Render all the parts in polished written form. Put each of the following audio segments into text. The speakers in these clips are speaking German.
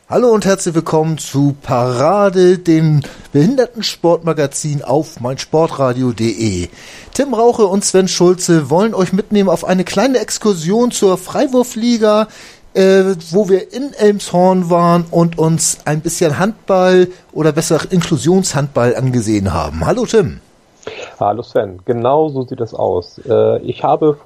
Hallo und herzlich willkommen zu Parade, dem Behindertensportmagazin auf meinsportradio.de. Tim Rauche und Sven Schulze wollen euch mitnehmen auf eine kleine Exkursion zur Freiwurfliga, wo wir in Elmshorn waren und uns ein bisschen Handball oder besser Inklusionshandball angesehen haben. Hallo Tim. Hallo Sven, genau so sieht das aus. Ich habe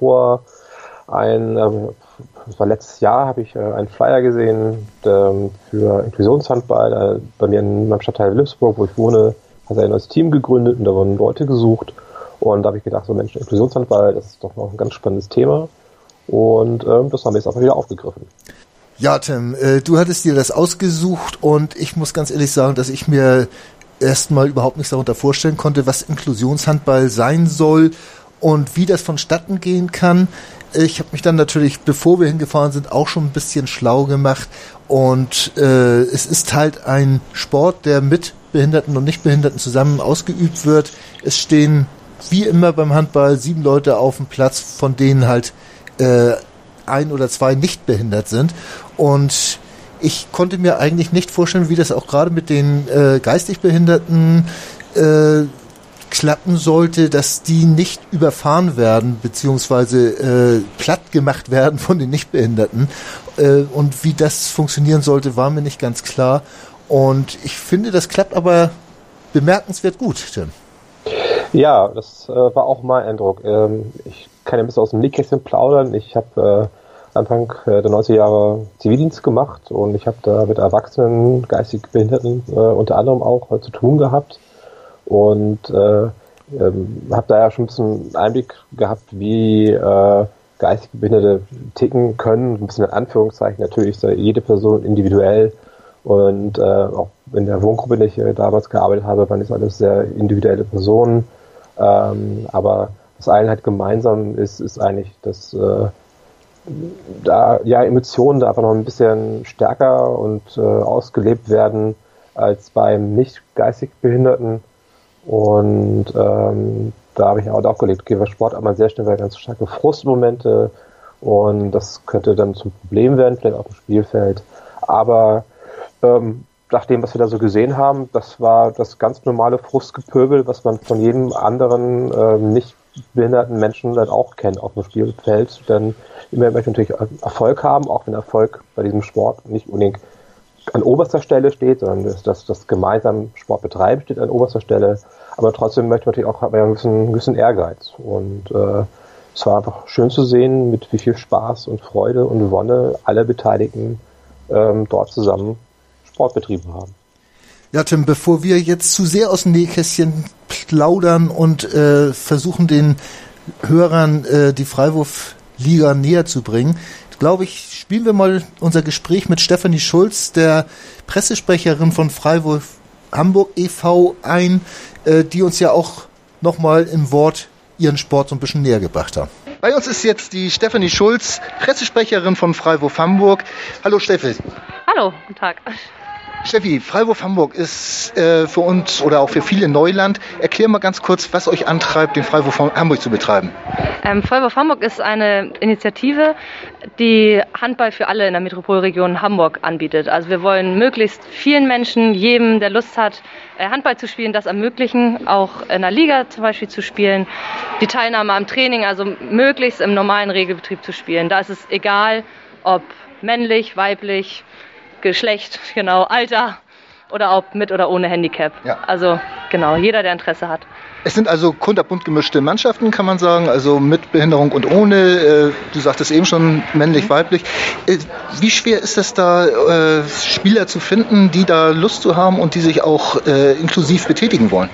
das war letztes Jahr, habe ich einen Flyer gesehen für Inklusionshandball. Bei mir in meinem Stadtteil Wilhelmsburg, wo ich wohne, hat er ein neues Team gegründet und da wurden Leute gesucht. Und da habe ich gedacht, so Mensch, Inklusionshandball, das ist doch noch ein ganz spannendes Thema. Und das haben wir jetzt einfach wieder aufgegriffen. Ja, Tim, du hattest dir das ausgesucht und ich muss ganz ehrlich sagen, dass ich mir erstmal überhaupt nichts darunter vorstellen konnte, was Inklusionshandball sein soll und wie das vonstatten gehen kann. Ich habe mich dann natürlich, bevor wir hingefahren sind, auch schon ein bisschen schlau gemacht und es ist halt ein Sport, der mit Behinderten und Nichtbehinderten zusammen ausgeübt wird. Es stehen wie immer beim Handball 7 Leute auf dem Platz, von denen halt 1 oder 2 nicht behindert sind und ich konnte mir eigentlich nicht vorstellen, wie das auch gerade mit den geistig Behinderten klappen sollte, dass die nicht überfahren werden, beziehungsweise platt gemacht werden von den Nichtbehinderten. Und wie das funktionieren sollte, war mir nicht ganz klar. Und ich finde, das klappt aber bemerkenswert gut, Tim. Ja, das war auch mein Eindruck. Ich kann ja ein bisschen aus dem Nähkästchen plaudern. Ich habe Anfang der 90er Jahre Zivildienst gemacht und ich habe da mit Erwachsenen, geistig Behinderten unter anderem auch zu tun gehabt. Und habe da ja schon ein bisschen Einblick gehabt, wie geistig Behinderte ticken können. Ein bisschen in Anführungszeichen. Natürlich ist da jede Person individuell. Und auch in der Wohngruppe, in der ich damals gearbeitet habe, waren das alles sehr individuelle Personen. Aber was allen halt gemeinsam ist eigentlich, dass da ja Emotionen da einfach noch ein bisschen stärker und ausgelebt werden als beim nicht geistig Behinderten. Und da habe ich auch gelegt, okay, bei Sport hat man sehr schnell ganz starke Frustmomente und das könnte dann zum Problem werden, vielleicht auf dem Spielfeld. Aber nach dem, was wir da so gesehen haben, das war das ganz normale Frustgepöbel, was man von jedem anderen nicht behinderten Menschen dann auch kennt auf dem Spielfeld. Denn immer möchte natürlich Erfolg haben, auch wenn Erfolg bei diesem Sport nicht unbedingt an oberster Stelle steht, sondern das gemeinsam Sport betreiben steht an oberster Stelle. Aber trotzdem möchte man natürlich auch ein bisschen Ehrgeiz. Und es war einfach schön zu sehen, mit wie viel Spaß und Freude und Wonne alle Beteiligten dort zusammen Sport betrieben haben. Ja, Tim, bevor wir jetzt zu sehr aus dem Nähkästchen plaudern und versuchen, den Hörern die Freiwurfliga näher zu bringen, glaube ich, spielen wir mal unser Gespräch mit Stefanie Schulz, der Pressesprecherin von Freiwurf Hamburg e.V. ein, die uns ja auch nochmal im Wort ihren Sport so ein bisschen näher gebracht haben. Bei uns ist jetzt die Stefanie Schulz, Pressesprecherin von Freiwurf Hamburg. Hallo Steffi. Hallo, guten Tag. Steffi, Freiwurf Hamburg ist für uns oder auch für viele Neuland. Erklär mal ganz kurz, was euch antreibt, den Freiwurf Hamburg zu betreiben. Freiwurf Hamburg ist eine Initiative, die Handball für alle in der Metropolregion Hamburg anbietet. Also wir wollen möglichst vielen Menschen, jedem, der Lust hat, Handball zu spielen, das ermöglichen, auch in der Liga zum Beispiel zu spielen, die Teilnahme am Training, also möglichst im normalen Regelbetrieb zu spielen. Da ist es egal, ob männlich, weiblich, Geschlecht, genau, Alter oder ob mit oder ohne Handicap. Ja. Also genau, jeder, der Interesse hat. Es sind also kunterbunt gemischte Mannschaften, kann man sagen, also mit Behinderung und ohne. Du sagtest eben schon männlich, weiblich. Wie schwer ist es da, Spieler zu finden, die da Lust zu haben und die sich auch inklusiv betätigen wollen?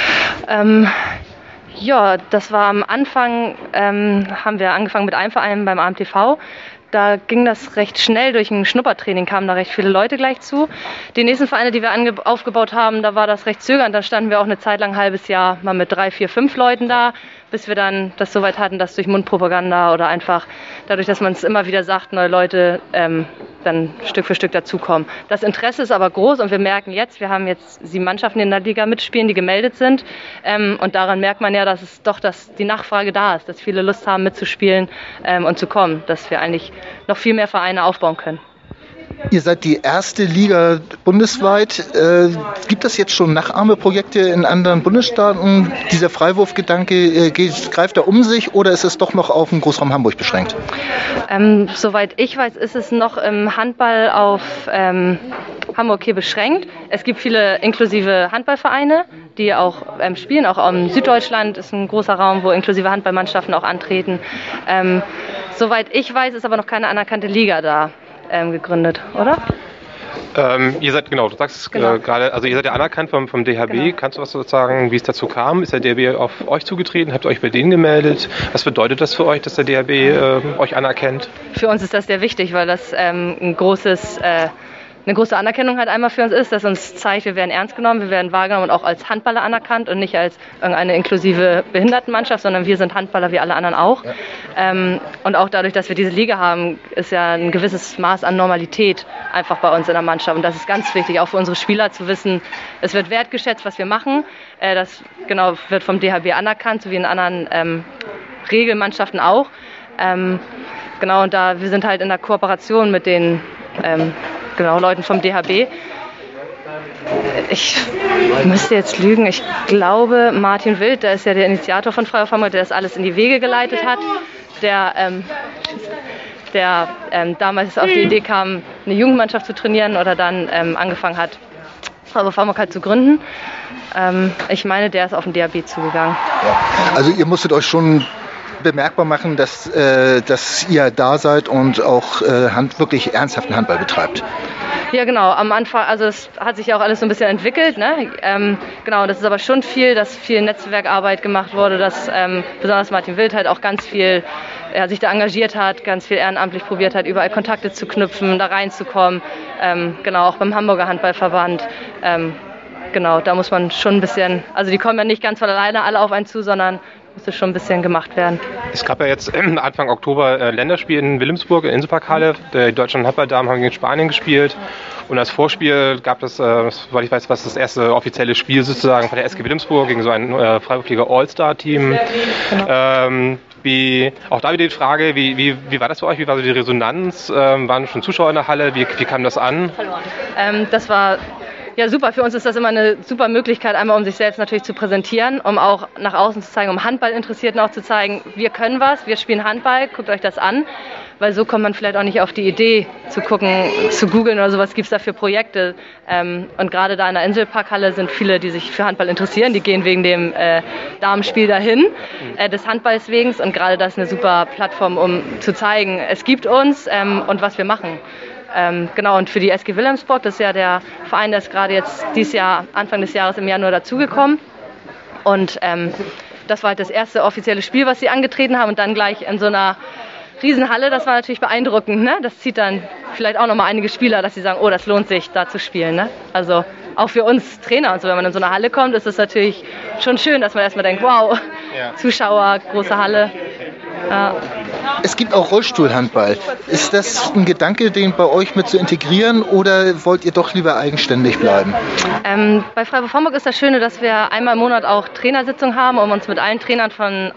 Ja, das war am Anfang, haben wir angefangen mit einem Verein beim AMTV. Da ging das recht schnell, durch ein Schnuppertraining kamen da recht viele Leute gleich zu. Die nächsten Vereine, die wir aufgebaut haben, da war das recht zögernd. Da standen wir auch eine Zeit lang, ein halbes Jahr, mal mit 3, 4, 5 Leuten da, bis wir dann das soweit hatten, dass durch Mundpropaganda oder einfach dadurch, dass man es immer wieder sagt, neue Leute dann Stück für Stück dazukommen. Das Interesse ist aber groß und wir merken jetzt, wir haben jetzt 7 Mannschaften in der Liga mitspielen, die gemeldet sind. Und daran merkt man ja, dass es doch die Nachfrage da ist, dass viele Lust haben mitzuspielen und zu kommen, dass wir eigentlich noch viel mehr Vereine aufbauen können. Ihr seid die erste Liga bundesweit. Gibt es jetzt schon Nachahmeprojekte in anderen Bundesstaaten? Dieser Freiwurfgedanke greift er um sich oder ist es doch noch auf den Großraum Hamburg beschränkt? Soweit ich weiß, ist es noch im Handball auf Hamburg hier beschränkt. Es gibt viele inklusive Handballvereine, die auch spielen. Auch in Süddeutschland ist ein großer Raum, wo inklusive Handballmannschaften auch antreten. Soweit ich weiß, ist aber noch keine anerkannte Liga da gegründet, oder? Ihr seid, genau, du sagst es gerade, also ihr seid ja anerkannt vom DHB. Genau. Kannst du was sagen, wie es dazu kam? Ist der DHB auf euch zugetreten? Habt ihr euch bei denen gemeldet? Was bedeutet das für euch, dass der DHB euch anerkennt? Für uns ist das sehr wichtig, weil das eine große Anerkennung halt einmal für uns ist, dass uns zeigt, wir werden ernst genommen, wir werden wahrgenommen und auch als Handballer anerkannt und nicht als irgendeine inklusive Behindertenmannschaft, sondern wir sind Handballer wie alle anderen auch. Ja. Und auch dadurch, dass wir diese Liga haben, ist ja ein gewisses Maß an Normalität einfach bei uns in der Mannschaft. Und das ist ganz wichtig, auch für unsere Spieler zu wissen, es wird wertgeschätzt, was wir machen. Das wird vom DHB anerkannt, so wie in anderen Regelmannschaften auch. Und wir sind halt in der Kooperation mit den Leuten vom DHB. Ich müsste jetzt lügen. Ich glaube, Martin Wild, der ist ja der Initiator von Freiwurf Hamburg, der das alles in die Wege geleitet hat, der damals auf die Idee kam, eine Jugendmannschaft zu trainieren oder dann angefangen hat, Freiwurf Hamburg halt zu gründen. Ich meine, der ist auf den DHB zugegangen. Also ihr musstet euch schon bemerkbar machen, dass ihr da seid und auch wirklich ernsthaften Handball betreibt. Ja, genau. Am Anfang, also es hat sich ja auch alles so ein bisschen entwickelt, ne? Das ist aber schon viel, dass viel Netzwerkarbeit gemacht wurde, dass besonders Martin Wild halt auch ganz viel sich da engagiert hat, ganz viel ehrenamtlich probiert hat, überall Kontakte zu knüpfen, da reinzukommen. Auch beim Hamburger Handballverband. Da muss man schon ein bisschen, also die kommen ja nicht ganz von alleine alle auf einen zu, sondern musste schon ein bisschen gemacht werden. Es gab ja jetzt Anfang Oktober Länderspiel in Wilhelmsburg, in Inselparkhalle. Die deutschen Handballdamen haben gegen Spanien gespielt. Und als Vorspiel gab es, soweit ich weiß, das erste offizielle Spiel sozusagen von der SG Wilhelmsburg gegen so ein Freiwurfliga All-Star-Team. Genau. Auch da wieder die Frage, wie war das für euch? Wie war so die Resonanz? Waren schon Zuschauer in der Halle? Wie kam das an? Das war ja super. Für uns ist das immer eine super Möglichkeit, einmal um sich selbst natürlich zu präsentieren, um auch nach außen zu zeigen, um Handballinteressierten auch zu zeigen, wir können was, wir spielen Handball, guckt euch das an. Weil so kommt man vielleicht auch nicht auf die Idee zu gucken, zu googeln oder sowas, gibt es da für Projekte. Und gerade da in der Inselparkhalle sind viele, die sich für Handball interessieren, die gehen wegen dem Damenspiel dahin, des Handballs wegen. Und gerade das ist eine super Plattform, um zu zeigen, es gibt uns und was wir machen. Und für die SG Wilhelmsburg, das ist ja der Verein, der ist gerade jetzt dieses Jahr, Anfang des Jahres im Januar dazugekommen. Und das war halt das erste offizielle Spiel, was sie angetreten haben und dann gleich in so einer Riesenhalle, das war natürlich beeindruckend. Ne? Das zieht dann vielleicht auch nochmal einige Spieler, dass sie sagen, oh, das lohnt sich, da zu spielen. Ne? Also auch für uns Trainer und so, wenn man in so eine Halle kommt, ist es natürlich schon schön, dass man erstmal denkt, wow, ja. Zuschauer, große Halle. Ja. Es gibt auch Rollstuhlhandball. Ist das ein Gedanke, den bei euch mit zu integrieren oder wollt ihr doch lieber eigenständig bleiben? Bei Freiwurf Hamburg ist das Schöne, dass wir einmal im Monat auch Trainersitzungen haben, um uns mit allen Trainern von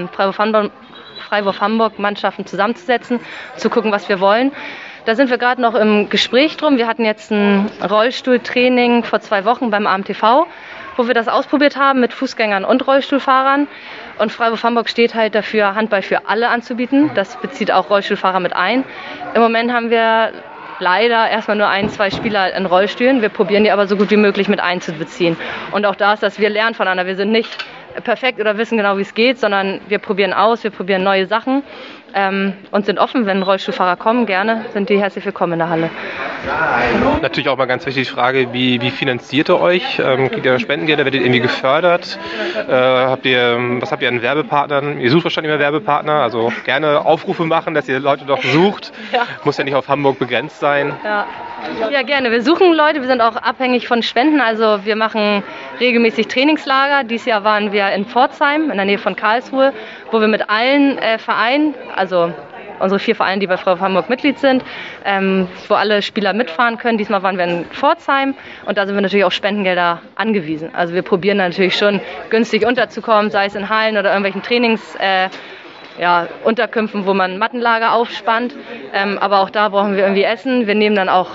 Freiwurf Hamburg Mannschaften zusammenzusetzen, zu gucken, was wir wollen. Da sind wir gerade noch im Gespräch drum. Wir hatten jetzt ein Rollstuhltraining vor 2 Wochen beim AMTV, wo wir das ausprobiert haben mit Fußgängern und Rollstuhlfahrern. Und Freiwurf Hamburg steht halt dafür, Handball für alle anzubieten. Das bezieht auch Rollstuhlfahrer mit ein. Im Moment haben wir leider erstmal nur 1-2 Spieler in Rollstühlen. Wir probieren die aber so gut wie möglich mit einzubeziehen. Und auch da ist das, wir lernen voneinander. Wir sind nicht perfekt oder wissen genau, wie es geht, sondern wir probieren aus, wir probieren neue Sachen und sind offen, wenn Rollstuhlfahrer kommen, gerne, sind die herzlich willkommen in der Halle. Natürlich auch mal ganz wichtig die Frage, wie finanziert ihr euch? Kriegt ihr Spendengelder, werdet ihr irgendwie gefördert? Was habt ihr an Werbepartnern? Ihr sucht wahrscheinlich immer Werbepartner, also gerne Aufrufe machen, dass ihr Leute doch sucht. Ja. Muss ja nicht auf Hamburg begrenzt sein. Ja, gerne. Wir suchen Leute, wir sind auch abhängig von Spenden, also wir machen regelmäßig Trainingslager. Dieses Jahr waren wir in Pforzheim, in der Nähe von Karlsruhe, wo wir mit allen Vereinen, also unsere 4 Vereine, die bei Freiwurf Hamburg Mitglied sind, wo alle Spieler mitfahren können. Diesmal waren wir in Pforzheim und da sind wir natürlich auf Spendengelder angewiesen. Also wir probieren natürlich schon günstig unterzukommen, sei es in Hallen oder irgendwelchen Unterkünften, wo man Mattenlager aufspannt. Aber auch da brauchen wir irgendwie Essen. Wir nehmen dann auch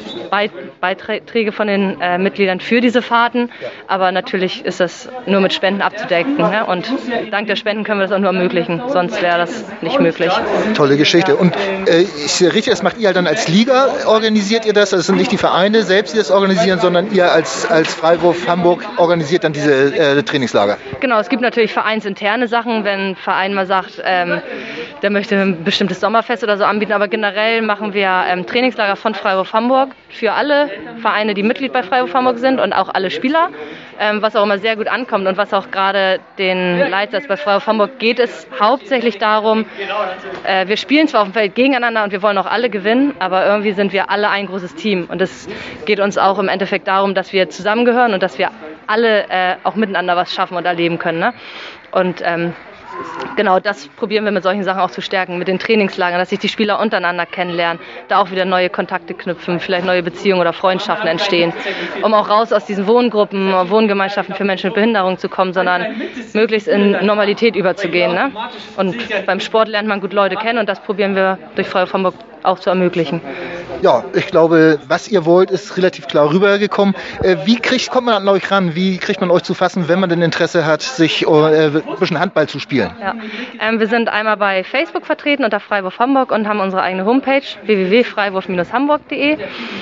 Beiträge von den Mitgliedern für diese Fahrten. Aber natürlich ist das nur mit Spenden abzudecken. Ne? Und dank der Spenden können wir das auch nur ermöglichen. Sonst wäre das nicht möglich. Tolle Geschichte. Ja. Und das macht ihr halt dann als Liga, organisiert ihr das? Also es sind nicht die Vereine selbst, die das organisieren, sondern ihr als Freiwurf Hamburg organisiert dann diese Trainingslager? Genau, es gibt natürlich vereinsinterne Sachen, wenn ein Verein mal sagt, der möchte ein bestimmtes Sommerfest oder so anbieten, aber generell machen wir Trainingslager von Freiwurf Hamburg für alle Vereine, die Mitglied bei Freiwurf Hamburg sind und auch alle Spieler, was auch immer sehr gut ankommt und was auch gerade den Leitsatz bei Freiwurf Hamburg geht, ist hauptsächlich darum, wir spielen zwar auf dem Feld gegeneinander und wir wollen auch alle gewinnen, aber irgendwie sind wir alle ein großes Team und es geht uns auch im Endeffekt darum, dass wir zusammengehören und dass wir alle auch miteinander was schaffen und erleben können. Ne? Und genau, das probieren wir mit solchen Sachen auch zu stärken, mit den Trainingslagern, dass sich die Spieler untereinander kennenlernen, da auch wieder neue Kontakte knüpfen, vielleicht neue Beziehungen oder Freundschaften entstehen, um auch raus aus diesen Wohngruppen, Wohngemeinschaften für Menschen mit Behinderung zu kommen, sondern möglichst in Normalität überzugehen. Ne? Und beim Sport lernt man gut Leute kennen und das probieren wir durch Freiwurf Hamburg auch zu ermöglichen. Ja, ich glaube, was ihr wollt, ist relativ klar rübergekommen. Wie kommt man an euch ran? Wie kriegt man euch zu fassen, wenn man denn Interesse hat, sich ein bisschen Handball zu spielen? Ja. Wir sind einmal bei Facebook vertreten unter Freiwurf Hamburg und haben unsere eigene Homepage www.freiwurf-hamburg.de.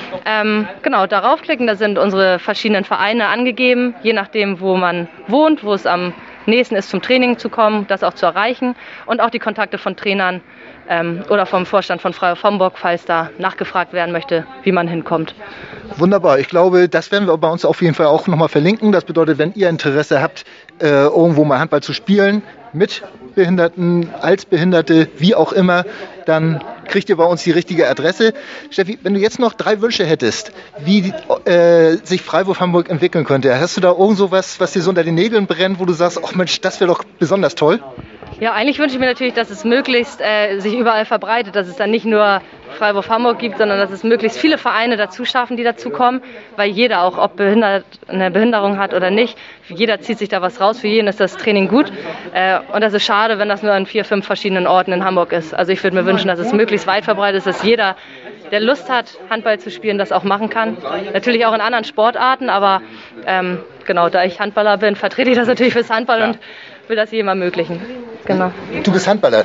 Genau, darauf klicken, da sind unsere verschiedenen Vereine angegeben, je nachdem, wo man wohnt, wo es am nächsten ist, zum Training zu kommen, das auch zu erreichen und auch die Kontakte von Trainern oder vom Vorstand von Freiwurf Hamburg, falls da nachgefragt werden möchte, wie man hinkommt. Wunderbar. Ich glaube, das werden wir bei uns auf jeden Fall auch nochmal verlinken. Das bedeutet, wenn ihr Interesse habt, irgendwo mal Handball zu spielen, mit Behinderten, als Behinderte, wie auch immer, dann kriegt ihr bei uns die richtige Adresse. Steffi, wenn du jetzt noch 3 Wünsche hättest, wie sich Freiwurf Hamburg entwickeln könnte, hast du da irgend so was dir so unter den Nägeln brennt, wo du sagst, ach Mensch, das wäre doch besonders toll? Ja, eigentlich wünsche ich mir natürlich, dass es möglichst sich überall verbreitet, dass es dann nicht nur Freiwurf Hamburg gibt, sondern dass es möglichst viele Vereine dazu schaffen, die dazu kommen, weil jeder, auch ob eine Behinderung hat oder nicht, jeder zieht sich da was raus, für jeden ist das Training gut und das ist schade, wenn das nur an 4, 5 verschiedenen Orten in Hamburg ist. Also ich würde mir wünschen, dass es möglichst weit verbreitet ist, dass jeder, der Lust hat, Handball zu spielen, das auch machen kann. Natürlich auch in anderen Sportarten, aber genau, da ich Handballer bin, vertrete ich das natürlich fürs Handball und will das jedem ermöglichen. Genau. Du bist Handballer.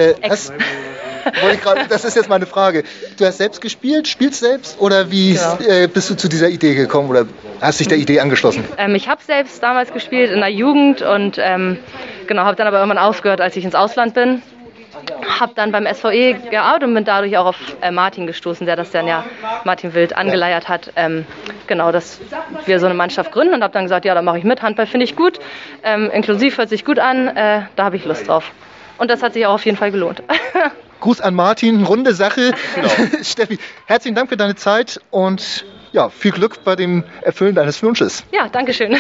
Das ist jetzt meine Frage. Du hast selbst gespielt, spielst selbst oder wie bist du zu dieser Idee gekommen oder hast dich der Idee angeschlossen? Ich habe selbst damals gespielt in der Jugend und habe dann aber irgendwann aufgehört, als ich ins Ausland bin. Habe dann beim SVE gearbeitet und bin dadurch auch auf Martin gestoßen, der das dann Martin Wild angeleiert hat. Dass wir so eine Mannschaft gründen und habe dann gesagt, ja, da mache ich mit. Handball finde ich gut, inklusiv hört sich gut an, da habe ich Lust drauf. Und das hat sich auch auf jeden Fall gelohnt. Gruß an Martin, runde Sache. Genau. Steffi, herzlichen Dank für deine Zeit und viel Glück bei dem Erfüllen deines Wunsches. Ja, danke schön.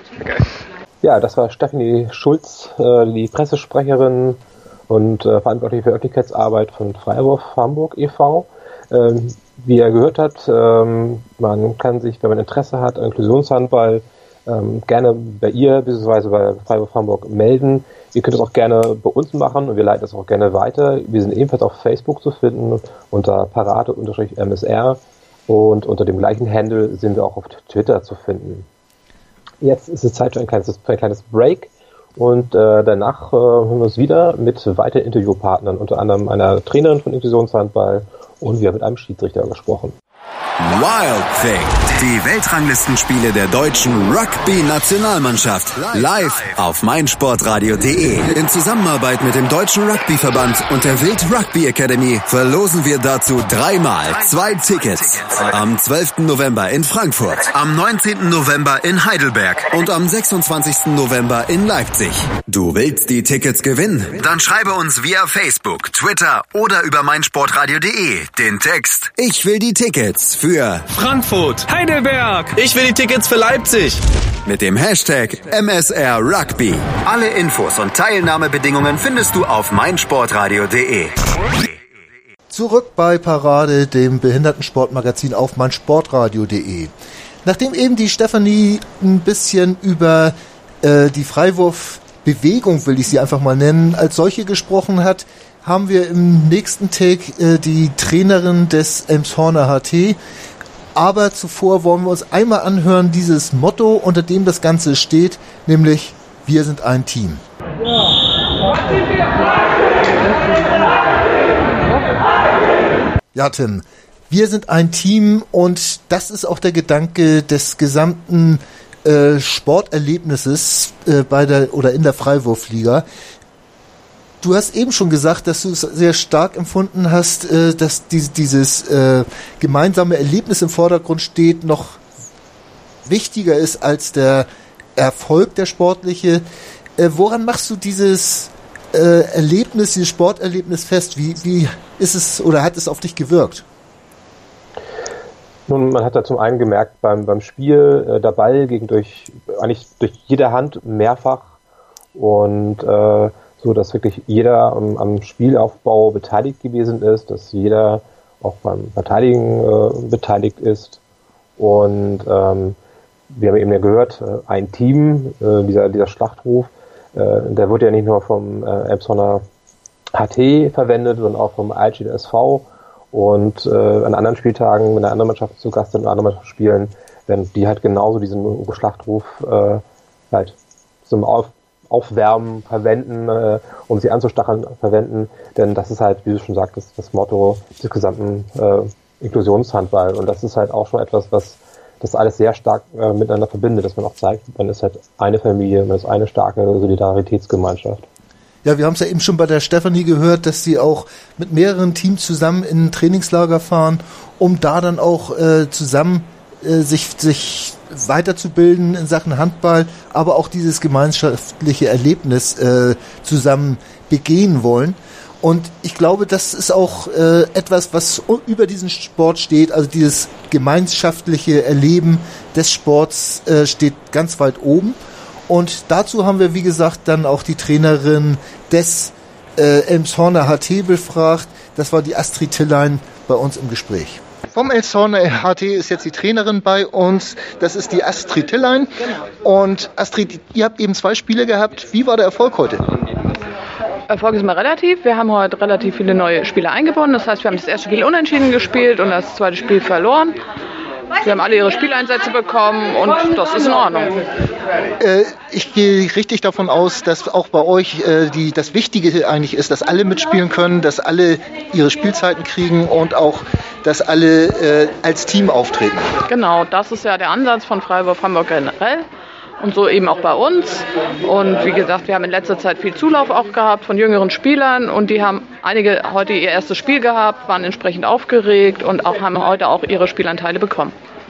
Ja, das war Stefanie Schulz, die Pressesprecherin und verantwortlich für Öffentlichkeitsarbeit von Freiwurf Hamburg e.V. Wie er gehört hat, man kann sich, wenn man Interesse hat an Inklusionshandball, gerne bei ihr bzw. bei Freiwurf Hamburg melden. Ihr könnt es auch gerne bei uns machen und wir leiten es auch gerne weiter. Wir sind ebenfalls auf Facebook zu finden unter Parade_MSR und unter dem gleichen Handle sind wir auch auf Twitter zu finden. Jetzt ist es Zeit für ein kleines Break. Und danach hören wir uns wieder mit weiteren Interviewpartnern, unter anderem einer Trainerin von Inklusionshandball und wir haben mit einem Schiedsrichter gesprochen. Wild Thing, die Weltranglistenspiele der deutschen Rugby-Nationalmannschaft, live auf meinsportradio.de. In Zusammenarbeit mit dem Deutschen Rugbyverband und der Wild Rugby Academy verlosen wir dazu 3-mal 2 Tickets. Am 12. November in Frankfurt, am 19. November in Heidelberg und am 26. November in Leipzig. Du willst die Tickets gewinnen? Dann schreibe uns via Facebook, Twitter oder über meinsportradio.de den Text "Ich will die Tickets" für Frankfurt, Heidelberg. Ich will die Tickets für Leipzig. Mit dem Hashtag MSR Rugby. Alle Infos und Teilnahmebedingungen findest du auf meinsportradio.de. Zurück bei Parade, dem Behindertensportmagazin auf meinsportradio.de. Nachdem eben die Stefanie ein bisschen über die Freiwurf Bewegung, will ich sie einfach mal nennen, als solche gesprochen hat, haben wir im nächsten Take die Trainerin des Elmshorner HT. Aber zuvor wollen wir uns einmal anhören, dieses Motto, unter dem das Ganze steht, nämlich wir sind ein Team. Ja, Tim, wir sind ein Team und das ist auch der Gedanke des gesamten Sporterlebnisses in der Freiwurfliga. Du hast eben schon gesagt, dass du es sehr stark empfunden hast, dass dieses gemeinsame Erlebnis im Vordergrund steht, noch wichtiger ist als der Erfolg, der sportliche. Woran machst du dieses dieses Sporterlebnis fest? Wie ist es oder hat es auf dich gewirkt? Nun, man hat da zum einen gemerkt beim Spiel, der Ball ging durch jede Hand mehrfach und so, dass wirklich jeder am Spielaufbau beteiligt gewesen ist, dass jeder auch beim Verteidigen beteiligt ist. Und wir haben eben ja gehört, ein Team, dieser Schlachtruf, der wird ja nicht nur vom Elmshorner HT verwendet, sondern auch vom Altstädter SV. Und an anderen Spieltagen, wenn eine andere Mannschaft zu Gast sind und andere Mannschaften spielen, werden die halt genauso diesen Schlachtruf halt zum Aufwärmen verwenden, um sie anzustacheln verwenden. Denn das ist halt, wie du schon sagtest, das Motto des gesamten Inklusionshandball. Und das ist halt auch schon etwas, was das alles sehr stark miteinander verbindet, dass man auch zeigt, man ist halt eine Familie, man ist eine starke Solidaritätsgemeinschaft. Ja, wir haben es ja eben schon bei der Stefanie gehört, dass sie auch mit mehreren Teams zusammen in ein Trainingslager fahren, um da dann auch zusammen sich weiterzubilden in Sachen Handball, aber auch dieses gemeinschaftliche Erlebnis zusammen begehen wollen. Und ich glaube, das ist auch etwas, was über diesen Sport steht, also dieses gemeinschaftliche Erleben des Sports steht ganz weit oben. Und dazu haben wir, wie gesagt, dann auch die Trainerin des Elmshorner HT befragt. Das war die Astrid Tillein bei uns im Gespräch. Vom Elmshorner HT ist jetzt die Trainerin bei uns. Das ist die Astrid Tillein. Und Astrid, ihr habt eben 2 Spiele gehabt. Wie war der Erfolg heute? Erfolg ist mal relativ. Wir haben heute relativ viele neue Spieler eingebunden. Das heißt, wir haben das erste Spiel unentschieden gespielt und das zweite Spiel verloren. Sie haben alle ihre Spieleinsätze bekommen und das ist in Ordnung. Ich gehe richtig davon aus, dass auch bei euch das Wichtige eigentlich ist, dass alle mitspielen können, dass alle ihre Spielzeiten kriegen und auch, dass alle als Team auftreten. Genau, das ist ja der Ansatz von Freiwurf Hamburg generell. Und so eben auch bei uns. Und wie gesagt, wir haben in letzter Zeit viel Zulauf auch gehabt von jüngeren Spielern und die haben einige heute ihr erstes Spiel gehabt, waren entsprechend aufgeregt und haben heute auch ihre Spielanteile bekommen.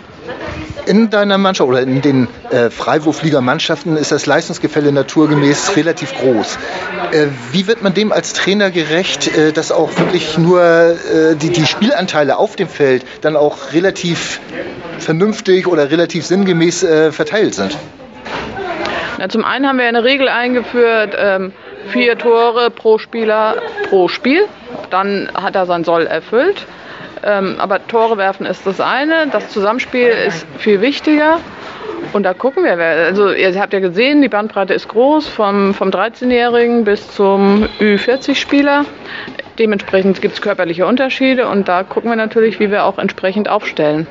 In deiner Mannschaft oder in den Freiwurfliga-Mannschaften ist das Leistungsgefälle naturgemäß relativ groß. Wie wird man dem als Trainer gerecht, dass auch wirklich nur die Spielanteile auf dem Feld dann auch relativ vernünftig oder relativ sinngemäß verteilt sind? Na, zum einen haben wir eine Regel eingeführt, 4 Tore pro Spieler pro Spiel. Dann hat er sein Soll erfüllt. Aber Tore werfen ist das eine. Das Zusammenspiel ist viel wichtiger. Und da gucken wir. Also ihr habt ja gesehen, die Bandbreite ist groß, vom 13-Jährigen bis zum Ü40-Spieler. Dementsprechend gibt es körperliche Unterschiede und da gucken wir natürlich, wie wir auch entsprechend aufstellen.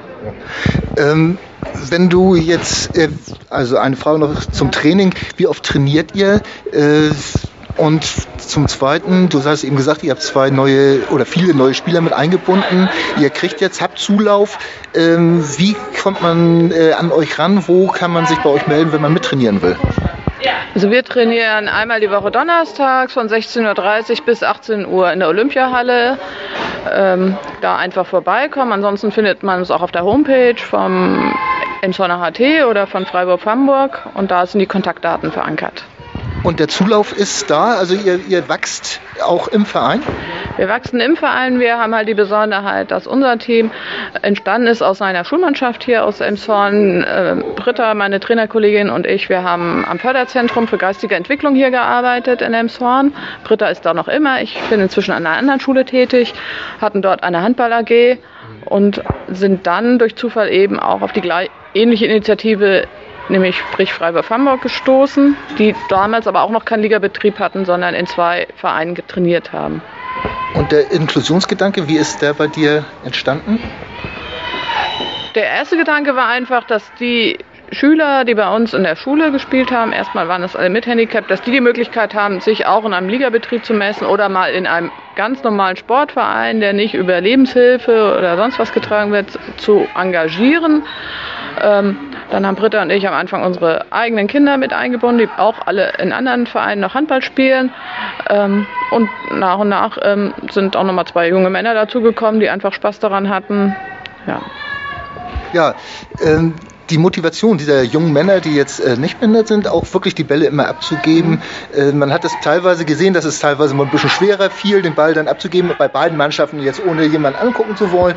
Wenn du jetzt, also eine Frage noch zum Training, wie oft trainiert ihr? Und zum Zweiten, du hast eben gesagt, ihr habt viele neue Spieler mit eingebunden. Ihr habt Zulauf. Wie kommt man an euch ran? Wo kann man sich bei euch melden, wenn man mittrainieren will? Also wir trainieren einmal die Woche donnerstags von 16:30 Uhr bis 18 Uhr in der Olympiahalle. Da einfach vorbeikommen. Ansonsten findet man uns auch auf der Homepage vom Elmshorner HT oder von Freiwurf Hamburg und da sind die Kontaktdaten verankert. Und der Zulauf ist da? Also ihr wächst auch im Verein? Wir wachsen im Verein. Wir haben halt die Besonderheit, dass unser Team entstanden ist aus einer Schulmannschaft hier aus Elmshorn. Britta, meine Trainerkollegin und ich, wir haben am Förderzentrum für geistige Entwicklung hier gearbeitet in Elmshorn. Britta ist da noch immer. Ich bin inzwischen an einer anderen Schule tätig, hatten dort eine Handball-AG und sind dann durch Zufall eben auch auf die ähnliche Initiative nämlich sprich Freiburg Hamburg gestoßen, die damals aber auch noch keinen Ligabetrieb hatten, sondern in 2 Vereinen trainiert haben. Und der Inklusionsgedanke, wie ist der bei dir entstanden? Der erste Gedanke war einfach, dass die Schüler, die bei uns in der Schule gespielt haben, erstmal waren das alle mit Handicap, dass die Möglichkeit haben, sich auch in einem Ligabetrieb zu messen oder mal in einem ganz normalen Sportverein, der nicht über Lebenshilfe oder sonst was getragen wird, zu engagieren. Dann haben Britta und ich am Anfang unsere eigenen Kinder mit eingebunden, die auch alle in anderen Vereinen noch Handball spielen. Und nach sind auch nochmal 2 junge Männer dazugekommen, die einfach Spaß daran hatten. Ja, die Motivation dieser jungen Männer, die jetzt nicht behindert sind, auch wirklich die Bälle immer abzugeben. Man hat es teilweise gesehen, dass es teilweise mal ein bisschen schwerer fiel, den Ball dann abzugeben, bei beiden Mannschaften jetzt ohne jemanden angucken zu wollen.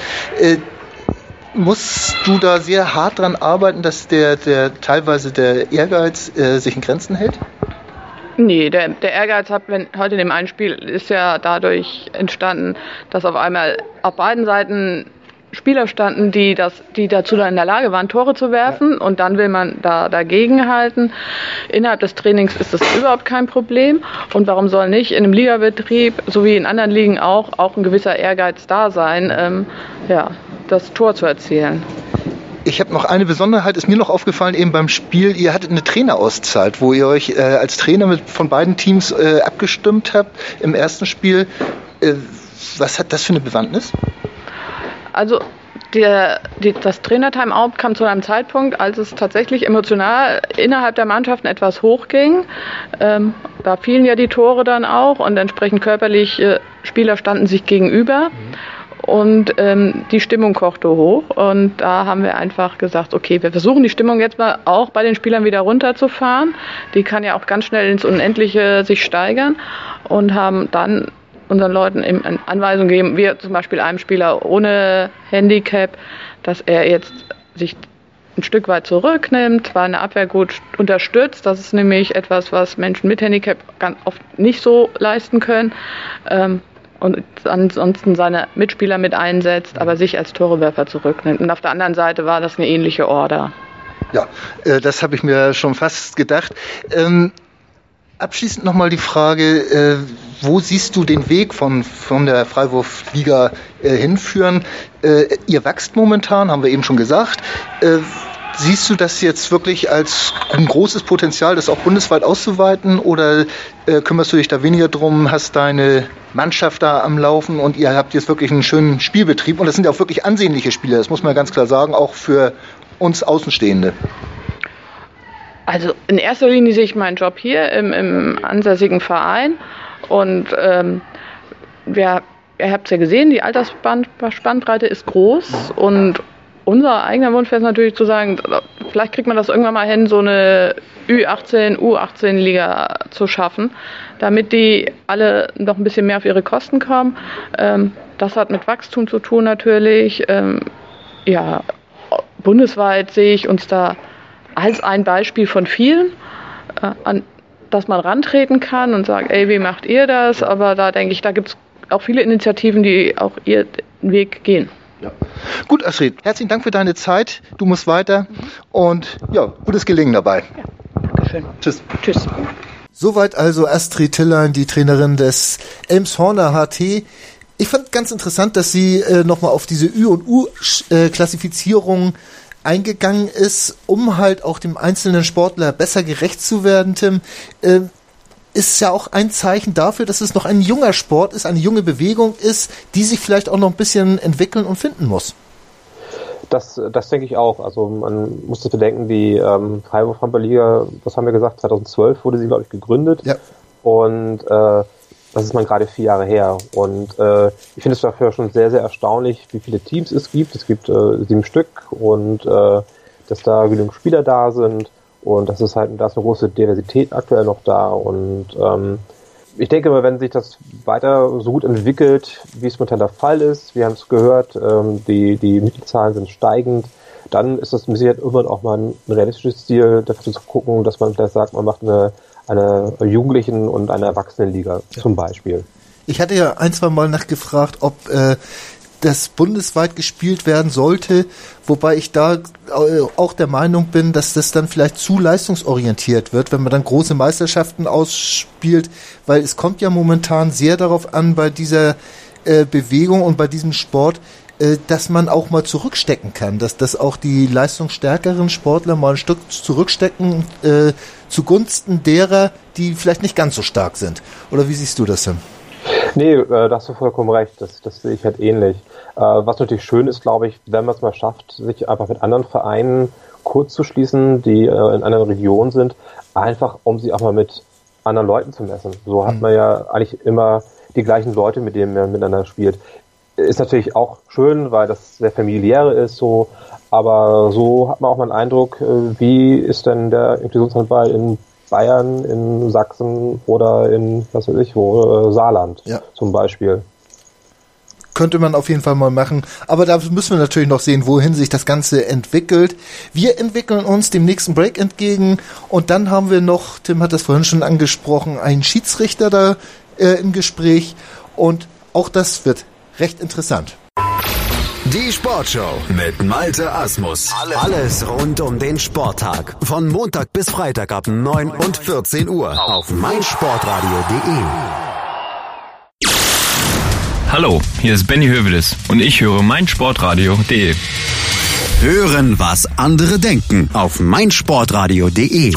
Musst du da sehr hart dran arbeiten, dass teilweise der Ehrgeiz sich in Grenzen hält? Nee, der Ehrgeiz heute in dem einen Spiel ist ja dadurch entstanden, dass auf einmal auf beiden Seiten Spieler standen, die dazu dann in der Lage waren, Tore zu werfen, ja. Und dann will man da dagegen halten. Innerhalb des Trainings ist das überhaupt kein Problem. Und warum soll nicht in einem Ligabetrieb, so wie in anderen Ligen auch ein gewisser Ehrgeiz da sein, das Tor zu erzielen? Ich habe noch eine Besonderheit, ist mir noch aufgefallen, eben beim Spiel, ihr hattet eine Trainerauszeit, wo ihr euch als Trainer von beiden Teams abgestimmt habt im ersten Spiel. Was hat das für eine Bewandtnis? Also das Trainer-Timeout kam zu einem Zeitpunkt, als es tatsächlich emotional innerhalb der Mannschaften etwas hochging. Da fielen ja die Tore dann auch und entsprechend körperlich Spieler standen sich gegenüber. Und die Stimmung kochte hoch und da haben wir einfach gesagt, okay, wir versuchen die Stimmung jetzt mal auch bei den Spielern wieder runterzufahren. Die kann ja auch ganz schnell ins Unendliche sich steigern und haben dann unseren Leuten eine Anweisung gegeben, wir zum Beispiel einem Spieler ohne Handicap, dass er jetzt sich ein Stück weit zurücknimmt, zwar in der Abwehr gut unterstützt, das ist nämlich etwas, was Menschen mit Handicap ganz oft nicht so leisten können, und ansonsten seine Mitspieler mit einsetzt, aber sich als Torewerfer zurücknimmt. Und auf der anderen Seite war das eine ähnliche Order. Ja, das habe ich mir schon fast gedacht. Abschließend nochmal die Frage, wo siehst du den Weg von der Freiwurfliga hinführen? Ihr wächst momentan, haben wir eben schon gesagt. Siehst du das jetzt wirklich als ein großes Potenzial, das auch bundesweit auszuweiten, oder kümmerst du dich da weniger drum, hast deine Mannschaft da am Laufen und ihr habt jetzt wirklich einen schönen Spielbetrieb und das sind ja auch wirklich ansehnliche Spieler, das muss man ganz klar sagen, auch für uns Außenstehende. Also in erster Linie sehe ich meinen Job hier im ansässigen Verein und ihr habt es ja gesehen, die Altersspannbreite ist groß und unser eigener Wunsch wäre es natürlich zu sagen, vielleicht kriegt man das irgendwann mal hin, so eine Ü18, U18-Liga zu schaffen, damit die alle noch ein bisschen mehr auf ihre Kosten kommen. Das hat mit Wachstum zu tun natürlich. Bundesweit sehe ich uns da als ein Beispiel von vielen, an das man rantreten kann und sagt, ey, wie macht ihr das? Aber da denke ich, da gibt es auch viele Initiativen, die auch ihren Weg gehen. Ja. Gut, Astrid, herzlichen Dank für deine Zeit. Du musst weiter und ja, gutes Gelingen dabei. Ja, Dankeschön. Tschüss. Tschüss. Soweit also Astrid Tillein, die Trainerin des Elmshorner HT. Ich fand ganz interessant, dass sie nochmal auf diese Ü- und U-Klassifizierung eingegangen ist, um halt auch dem einzelnen Sportler besser gerecht zu werden, Tim. Ist ja auch ein Zeichen dafür, dass es noch ein junger Sport ist, eine junge Bewegung ist, die sich vielleicht auch noch ein bisschen entwickeln und finden muss. Das denke ich auch. Also man muss das bedenken, die Freiwurf-Handball-Liga, was haben wir gesagt, 2012 wurde sie, glaube ich, gegründet. Ja. Und das ist man gerade 4 Jahre her. Und ich finde es dafür schon sehr, sehr erstaunlich, wie viele Teams es gibt. Es gibt 7 Stück und dass da genügend Spieler da sind. Und das ist halt, da ist eine große Diversität aktuell noch da. Und ich denke mal, wenn sich das weiter so gut entwickelt, wie es momentan der Fall ist, wir haben es gehört, die Mitgliedszahlen sind steigend, dann ist das mit Sicherheit irgendwann auch mal ein realistisches Ziel, dafür zu gucken, dass man vielleicht sagt, man macht eine Jugendlichen- und eine Erwachsenenliga zum Beispiel. Ich hatte ja 1-2 Mal nachgefragt, ob das bundesweit gespielt werden sollte, wobei ich da auch der Meinung bin, dass das dann vielleicht zu leistungsorientiert wird, wenn man dann große Meisterschaften ausspielt, weil es kommt ja momentan sehr darauf an bei dieser Bewegung und bei diesem Sport, dass man auch mal zurückstecken kann, dass auch die leistungsstärkeren Sportler mal ein Stück zurückstecken zugunsten derer, die vielleicht nicht ganz so stark sind. Oder wie siehst du das denn? Nee, da hast du vollkommen recht. Das sehe ich halt ähnlich. Was natürlich schön ist, glaube ich, wenn man es mal schafft, sich einfach mit anderen Vereinen kurz zu schließen, die in anderen Regionen sind, einfach um sie auch mal mit anderen Leuten zu messen. So hat man ja eigentlich immer die gleichen Leute, mit denen man miteinander spielt. Ist natürlich auch schön, weil das sehr familiär ist, so, aber so hat man auch mal einen Eindruck, wie ist denn der Inklusionshandball in Bayern, in Sachsen oder in, was weiß ich wo, Saarland zum Beispiel. Könnte man auf jeden Fall mal machen. Aber da müssen wir natürlich noch sehen, wohin sich das Ganze entwickelt. Wir entwickeln uns dem nächsten Break entgegen und dann haben wir noch, Tim hat das vorhin schon angesprochen, einen Schiedsrichter da im Gespräch und auch das wird recht interessant. Die Sportshow mit Malte Asmus. Alles rund um den Sporttag. Von Montag bis Freitag ab 9 und 14 Uhr auf meinsportradio.de. Hallo, hier ist Benny Hövedes und ich höre meinsportradio.de. Hören, was andere denken auf meinsportradio.de.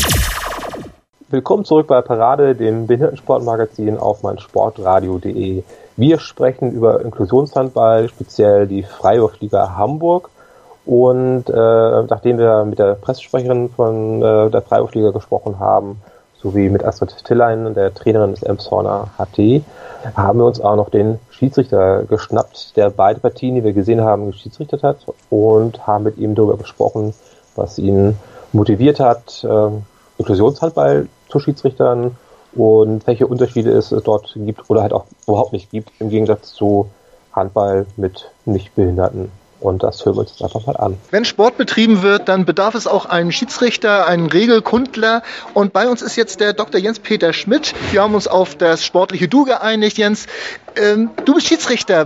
Willkommen zurück bei Parade, dem Behindertensportmagazin auf meinsportradio.de. Wir sprechen über Inklusionshandball, speziell die Freiwurfliga Hamburg. Und nachdem wir mit der Pressesprecherin von der Freiwurfliga gesprochen haben, sowie mit Astrid Tillein, der Trainerin des Elmshorner HT, haben wir uns auch noch den Schiedsrichter geschnappt, der beide Partien, die wir gesehen haben, geschiedsrichtet hat, und haben mit ihm darüber gesprochen, was ihn motiviert hat, Inklusionshandball zu Schiedsrichtern und welche Unterschiede es dort gibt oder halt auch überhaupt nicht gibt, im Gegensatz zu Handball mit Nichtbehinderten. Und das hören wir uns jetzt einfach mal an. Wenn Sport betrieben wird, dann bedarf es auch einen Schiedsrichter, einen Regelkundler. Und bei uns ist jetzt der Dr. Jens-Peter Schmidt. Wir haben uns auf das sportliche Du geeinigt, Jens. Du bist Schiedsrichter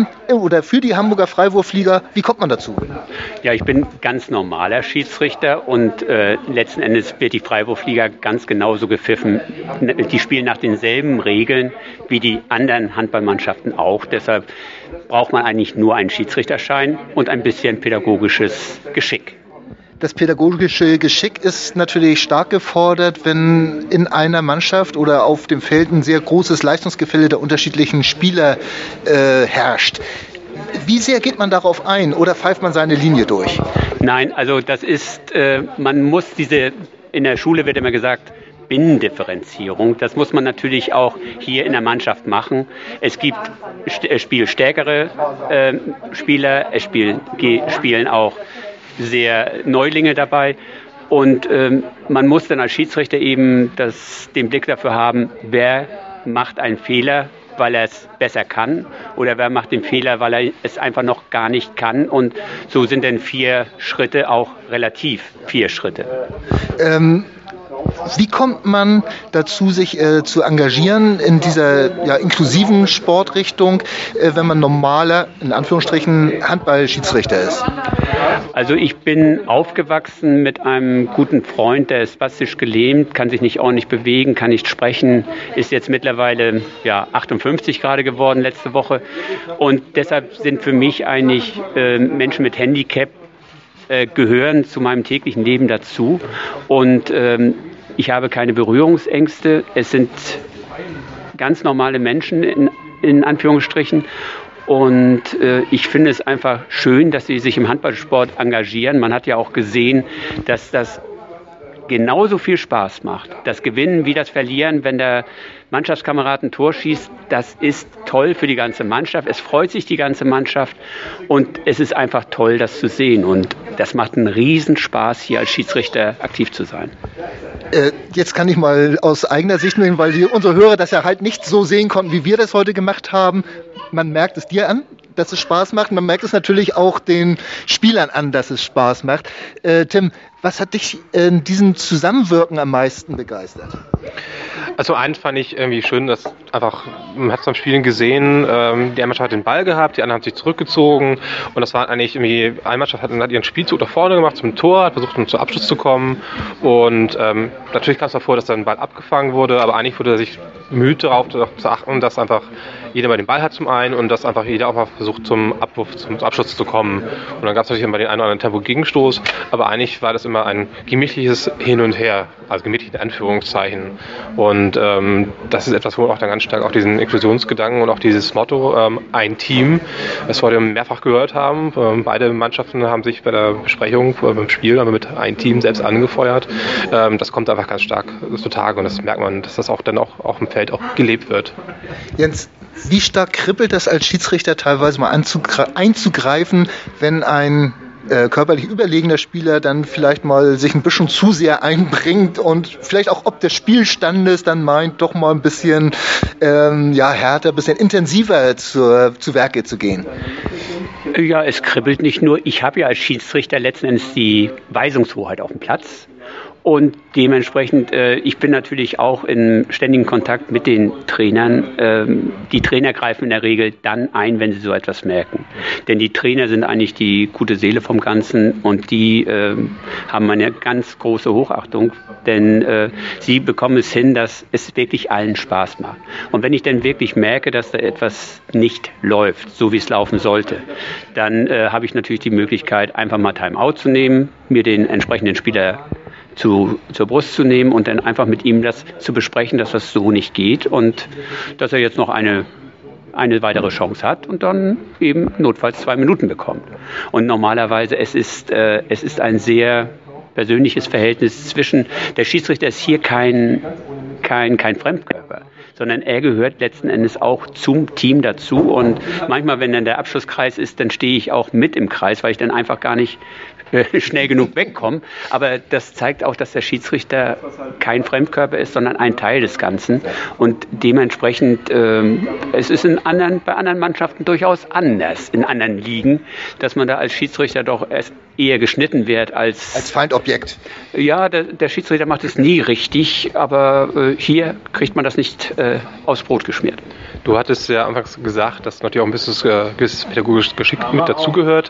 für die Hamburger Freiwurfliga. Wie kommt man dazu? Ja, ich bin ganz normaler Schiedsrichter und letzten Endes wird die Freiwurfliga ganz genauso gepfiffen. Die spielen nach denselben Regeln wie die anderen Handballmannschaften auch. Deshalb braucht man eigentlich nur einen Schiedsrichterschein und ein bisschen pädagogisches Geschick. Das pädagogische Geschick ist natürlich stark gefordert, wenn in einer Mannschaft oder auf dem Feld ein sehr großes Leistungsgefälle der unterschiedlichen Spieler herrscht. Wie sehr geht man darauf ein oder pfeift man seine Linie durch? Nein, also das ist, man muss in der Schule wird immer gesagt, Binnendifferenzierung. Das muss man natürlich auch hier in der Mannschaft machen. Es gibt spielstärkere Spieler, es spielen auch sehr Neulinge dabei. Und man muss dann als Schiedsrichter eben den Blick dafür haben, wer macht einen Fehler, weil er es besser kann, oder wer macht den Fehler, weil er es einfach noch gar nicht kann. Und so sind dann 4 Schritte auch relativ 4 Schritte. Wie kommt man dazu, sich zu engagieren in dieser inklusiven Sportrichtung, wenn man normaler, in Anführungsstrichen, Handball-Schiedsrichter ist? Also ich bin aufgewachsen mit einem guten Freund, der ist spastisch gelähmt, kann sich nicht ordentlich bewegen, kann nicht sprechen, ist jetzt mittlerweile 58 gerade geworden letzte Woche. Und deshalb sind für mich eigentlich Menschen mit Handicap gehören zu meinem täglichen Leben dazu. Und ich habe keine Berührungsängste. Es sind ganz normale Menschen in Anführungsstrichen. Und ich finde es einfach schön, dass sie sich im Handballsport engagieren. Man hat ja auch gesehen, dass das genauso viel Spaß macht. Das Gewinnen wie das Verlieren, wenn der Mannschaftskamerad ein Tor schießt, das ist toll für die ganze Mannschaft. Es freut sich die ganze Mannschaft und es ist einfach toll, das zu sehen. Und das macht einen Riesenspaß, hier als Schiedsrichter aktiv zu sein. Jetzt kann ich mal aus eigener Sicht nehmen, weil unsere Hörer das ja halt nicht so sehen konnten, wie wir das heute gemacht haben. Man merkt es dir an, dass es Spaß macht. Man merkt es natürlich auch den Spielern an, dass es Spaß macht. Tim, was hat dich in diesem Zusammenwirken am meisten begeistert? Also einen fand ich irgendwie schön, dass einfach, man hat es beim Spielen gesehen, die eine Mannschaft hat den Ball gehabt, die andere haben sich zurückgezogen und das war eigentlich irgendwie, eine Mannschaft hat ihren Spielzug nach vorne gemacht zum Tor, hat versucht, zum Abschluss zu kommen und natürlich kam es davor, dass dann ein Ball abgefangen wurde, aber eigentlich wurde sich bemüht darauf zu achten, dass einfach jeder mal den Ball hat zum einen und dass einfach jeder auch mal versucht, zum Abwurf, zum Abschluss zu kommen. Und dann gab es natürlich immer den einen oder anderen Tempo-Gegenstoß, aber eigentlich war das immer ein gemächliches Hin und Her, also gemächlich in Anführungszeichen. Und das ist etwas, wo auch dann ganz stark auch diesen Inklusionsgedanken und auch dieses Motto, ein Team, das wir heute mehrfach gehört haben. Beide Mannschaften haben sich bei der Besprechung, beim Spiel, aber mit ein Team selbst angefeuert. Das kommt einfach ganz stark zutage und das merkt man, dass das auch dann auch im Feld auch gelebt wird. Jens, wie stark kribbelt das als Schiedsrichter teilweise mal einzugreifen, wenn ein körperlich überlegener Spieler dann vielleicht mal sich ein bisschen zu sehr einbringt und vielleicht auch ob des Spielstandes dann meint, doch mal ein bisschen härter, ein bisschen intensiver zu Werke zu gehen? Ja, es kribbelt nicht nur. Ich habe ja als Schiedsrichter letzten Endes die Weisungshoheit auf dem Platz. Und dementsprechend, ich bin natürlich auch in ständigem Kontakt mit den Trainern. Die Trainer greifen in der Regel dann ein, wenn sie so etwas merken. Denn die Trainer sind eigentlich die gute Seele vom Ganzen und die haben eine ganz große Hochachtung, denn sie bekommen es hin, dass es wirklich allen Spaß macht. Und wenn ich dann wirklich merke, dass da etwas nicht läuft, so wie es laufen sollte, dann habe ich natürlich die Möglichkeit, einfach mal Timeout zu nehmen, mir den entsprechenden Spieler zur Brust zu nehmen und dann einfach mit ihm das zu besprechen, dass das so nicht geht und dass er jetzt noch eine weitere Chance hat und dann eben notfalls 2 Minuten bekommt. Und normalerweise, es ist ein sehr persönliches Verhältnis zwischen, der Schiedsrichter ist hier kein Fremdkörper, sondern er gehört letzten Endes auch zum Team dazu und manchmal, wenn dann der Abschlusskreis ist, dann stehe ich auch mit im Kreis, weil ich dann einfach gar nicht schnell genug wegkommen. Aber das zeigt auch, dass der Schiedsrichter kein Fremdkörper ist, sondern ein Teil des Ganzen. Und dementsprechend, es ist bei anderen Mannschaften durchaus anders, in anderen Ligen, dass man da als Schiedsrichter doch eher geschnitten wird als Feindobjekt. Ja, der Schiedsrichter macht es nie richtig, aber hier kriegt man das nicht aufs Brot geschmiert. Du hattest ja anfangs gesagt, dass natürlich auch ein gewisses pädagogisches Geschick mit dazugehört.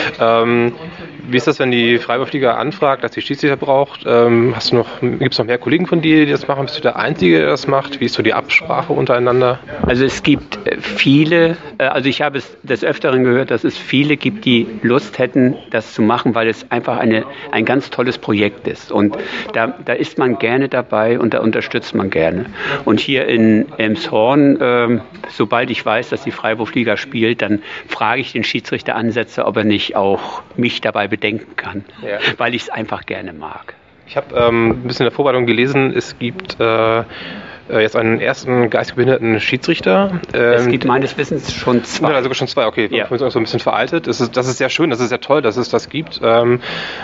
Wie ist das, wenn die Freiwurfliga anfragt, dass die Schiedsrichter braucht? Gibt es noch mehr Kollegen von dir, die das machen? Bist du der Einzige, der das macht? Wie ist so die Absprache untereinander? Also es gibt viele, also ich habe es des Öfteren gehört, dass es viele gibt, die Lust hätten, das zu machen, weil es einfach ein ganz tolles Projekt ist. Und da ist man gerne dabei und da unterstützt man gerne. Und hier in Elmshorn, sobald ich weiß, dass die Freiwurfliga spielt, dann frage ich den Schiedsrichteransetzer, ob er nicht auch mich dabei bedenken kann, weil ich es einfach gerne mag. Ich habe ein bisschen in der Vorbereitung gelesen, es gibt jetzt einen ersten geistig behinderten Schiedsrichter. Es gibt meines Wissens schon 2. Ja, sogar schon 2, okay. Ja. Ich bin so ein bisschen veraltet. Das ist sehr schön, das ist sehr toll, dass es das gibt. Ich habe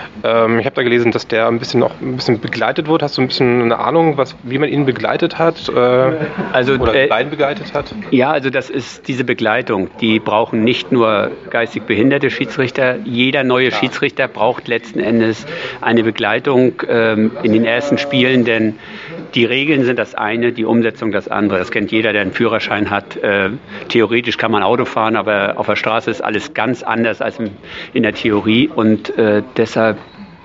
da gelesen, dass der ein bisschen begleitet wird. Hast du ein bisschen eine Ahnung, wie man ihn begleitet hat? Oder die beiden begleitet hat? Ja, also das ist diese Begleitung. Die brauchen nicht nur geistig behinderte Schiedsrichter. Jeder neue Schiedsrichter braucht letzten Endes eine Begleitung in den ersten Spielen, denn die Regeln sind das eine, die Umsetzung das andere. Das kennt jeder, der einen Führerschein hat. Theoretisch kann man Auto fahren, aber auf der Straße ist alles ganz anders als in der Theorie. Und deshalb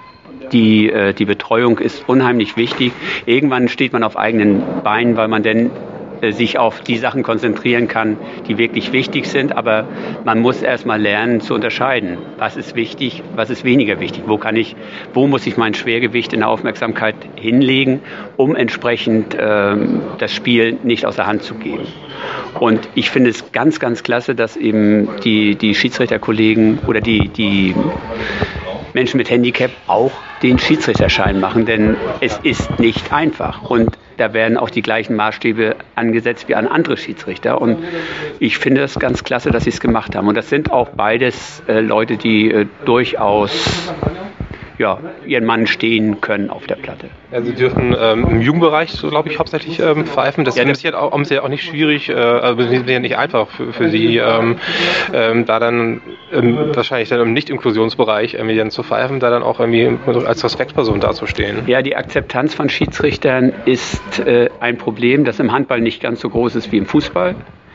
die Betreuung ist unheimlich wichtig. Irgendwann steht man auf eigenen Beinen, weil man dann sich auf die Sachen konzentrieren kann, die wirklich wichtig sind. Aber man muss erstmal lernen zu unterscheiden. Was ist wichtig, was ist weniger wichtig? Wo muss ich mein Schwergewicht in der Aufmerksamkeit hinlegen, um entsprechend das Spiel nicht aus der Hand zu geben? Und ich finde es ganz, ganz klasse, dass eben die Schiedsrichterkollegen oder die Menschen mit Handicap auch den Schiedsrichterschein machen, denn es ist nicht einfach. Und da werden auch die gleichen Maßstäbe angesetzt wie an andere Schiedsrichter. Und ich finde es ganz klasse, dass sie es gemacht haben. Und das sind auch beides Leute, die durchaus ihren Mann stehen können auf der Platte. Ja, Sie dürfen im Jugendbereich, so glaube ich, hauptsächlich pfeifen. Das ist ja auch nicht schwierig, nicht einfach für Sie, da dann wahrscheinlich dann im Nicht-Inklusionsbereich irgendwie dann zu pfeifen, da dann auch irgendwie als Respektsperson dazustehen. Ja, die Akzeptanz von Schiedsrichtern ist ein Problem, das im Handball nicht ganz so groß ist wie im Fußball.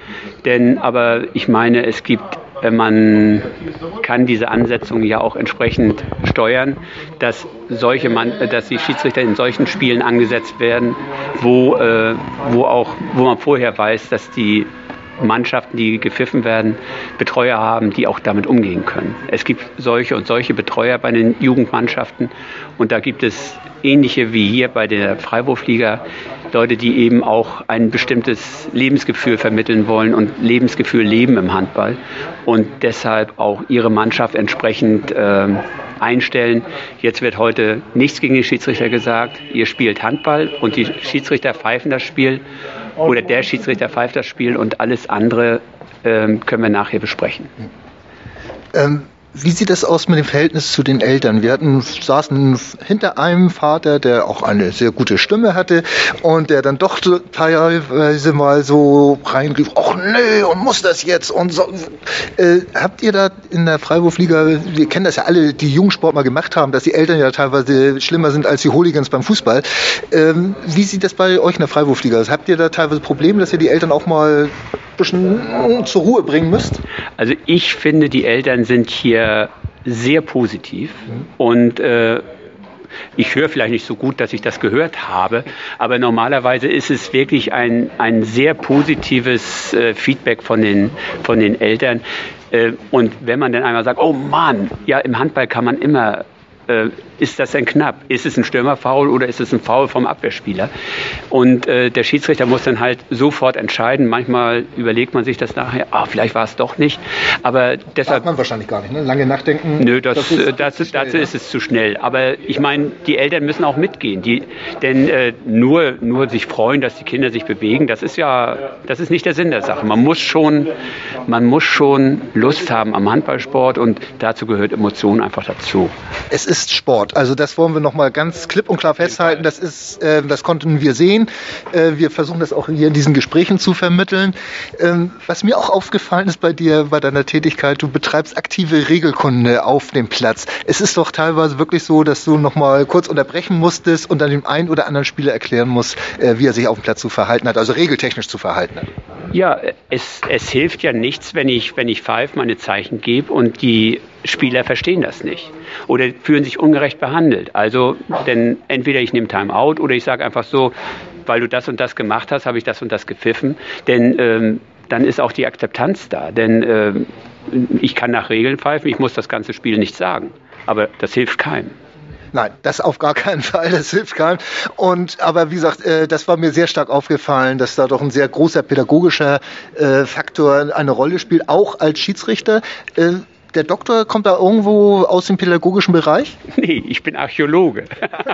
Aber ich meine, man kann diese Ansetzung ja auch entsprechend steuern, dass die Schiedsrichter in solchen Spielen angesetzt werden, wo man vorher weiß, dass die Mannschaften, die gepfiffen werden, Betreuer haben, die auch damit umgehen können. Es gibt solche und solche Betreuer bei den Jugendmannschaften und da gibt es ähnliche wie hier bei der Freiwurfliga, Leute, die eben auch ein bestimmtes Lebensgefühl vermitteln wollen und Lebensgefühl leben im Handball und deshalb auch ihre Mannschaft entsprechend einstellen. Jetzt wird heute nichts gegen die Schiedsrichter gesagt. Ihr spielt Handball und die Schiedsrichter pfeifen das Spiel oder der Schiedsrichter pfeift das Spiel und alles andere können wir nachher besprechen. Wie sieht das aus mit dem Verhältnis zu den Eltern? Wir saßen hinter einem Vater, der auch eine sehr gute Stimme hatte und der dann doch teilweise mal so reinrief, ach nee, und muss das jetzt und so. Habt ihr da in der Freiwurfliga, wir kennen das ja alle, die Jugendsport mal gemacht haben, dass die Eltern ja teilweise schlimmer sind als die Hooligans beim Fußball. Wie sieht das bei euch in der Freiwurfliga aus? Habt ihr da teilweise Probleme, dass ihr die Eltern auch mal ein bisschen zur Ruhe bringen müsst? Also ich finde, die Eltern sind hier sehr positiv und ich höre vielleicht nicht so gut, dass ich das gehört habe, aber normalerweise ist es wirklich ein sehr positives Feedback von den Eltern. Und wenn man dann einmal sagt, oh Mann, ja, im Handball kann man immer, ist das denn knapp? Ist es ein Stürmerfoul oder ist es ein Foul vom Abwehrspieler? Und der Schiedsrichter muss dann halt sofort entscheiden. Manchmal überlegt man sich das nachher, vielleicht war es doch nicht. Aber deshalb darf man wahrscheinlich gar nicht, ne? Lange nachdenken. Nö, dazu ist es zu schnell. Aber ich meine, die Eltern müssen auch mitgehen. Denn nur sich freuen, dass die Kinder sich bewegen, das ist nicht der Sinn der Sache. Man muss schon Lust haben am Handballsport und dazu gehört Emotion einfach dazu. Es ist Sport. Also das wollen wir noch mal ganz klipp und klar festhalten. Das konnten wir sehen. Wir versuchen das auch hier in diesen Gesprächen zu vermitteln. Was mir auch aufgefallen ist bei dir, bei deiner Tätigkeit, du betreibst aktive Regelkunde auf dem Platz. Es ist doch teilweise wirklich so, dass du noch mal kurz unterbrechen musstest und dann dem einen oder anderen Spieler erklären musst, wie er sich auf dem Platz zu verhalten hat, also regeltechnisch zu verhalten hat. Ja, es hilft ja nichts, wenn ich pfeife, meine Zeichen gebe und die Spieler verstehen das nicht oder fühlen sich ungerecht behandelt. Also, denn entweder ich nehme Timeout oder ich sage einfach so, weil du das und das gemacht hast, habe ich das und das gepfiffen. Denn dann ist auch die Akzeptanz da. Denn ich kann nach Regeln pfeifen, ich muss das ganze Spiel nicht sagen. Aber das hilft keinem. Nein, das auf gar keinen Fall, das hilft keinem. Aber wie gesagt, das war mir sehr stark aufgefallen, dass da doch ein sehr großer pädagogischer Faktor eine Rolle spielt, auch als Schiedsrichter. Der Doktor kommt da irgendwo aus dem pädagogischen Bereich? Nee, ich bin Archäologe.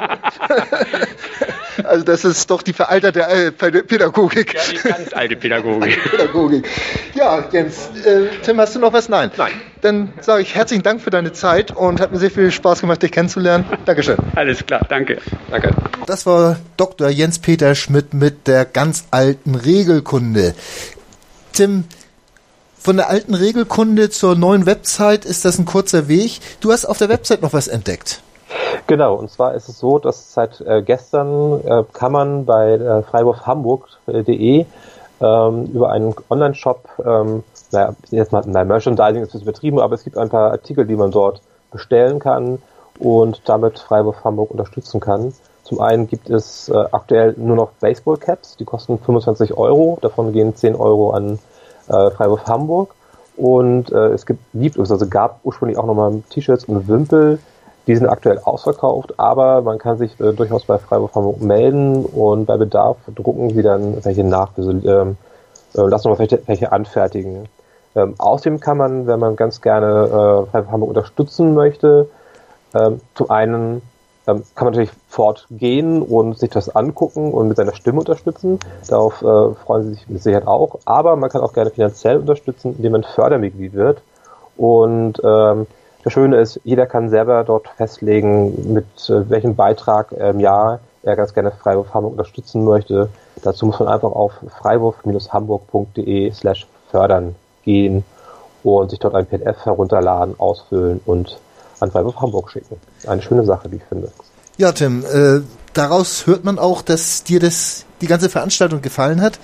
Also das ist doch die veralterte Pädagogik. Ja, die ganz alte Pädagogik. Ja, Jens, Tim, hast du noch was? Nein. Dann sage ich herzlichen Dank für deine Zeit und hat mir sehr viel Spaß gemacht, dich kennenzulernen. Dankeschön. Alles klar, danke. Danke. Das war Dr. Jens-Peter Schmidt mit der ganz alten Regelkunde. Tim, von der alten Regelkunde zur neuen Website ist das ein kurzer Weg. Du hast auf der Website noch was entdeckt. Genau, und zwar ist es so, dass seit gestern kann man bei freiwurfhamburg.de über einen Online-Shop, jetzt mal Merchandising ist ein bisschen übertrieben, aber es gibt ein paar Artikel, die man dort bestellen kann und damit Freiwurf Hamburg unterstützen kann. Zum einen gibt es aktuell nur noch Baseball-Caps, die kosten 25 €, davon gehen 10 € an Freiwurf Hamburg und es gab ursprünglich auch nochmal T-Shirts und Wimpel, die sind aktuell ausverkauft, aber man kann sich durchaus bei Freiwurf Hamburg melden und bei Bedarf drucken sie dann welche nach, lassen wir welche anfertigen. Außerdem kann man, wenn man ganz gerne Freiwurf Hamburg unterstützen möchte, zum einen kann man natürlich fortgehen und sich das angucken und mit seiner Stimme unterstützen. Darauf freuen sie sich mit Sicherheit auch. Aber man kann auch gerne finanziell unterstützen, indem man Fördermitglied wird. Und Das Schöne ist, jeder kann selber dort festlegen, mit welchem Beitrag im Jahr er ganz gerne Freiwurf Hamburg unterstützen möchte. Dazu muss man einfach auf freiwurf-hamburg.de/fördern gehen und sich dort ein PDF herunterladen, ausfüllen und an Freiwurf Hamburg schicken. Eine schöne Sache, wie ich finde. Ja, Tim, daraus hört man auch, dass dir die ganze Veranstaltung gefallen hat.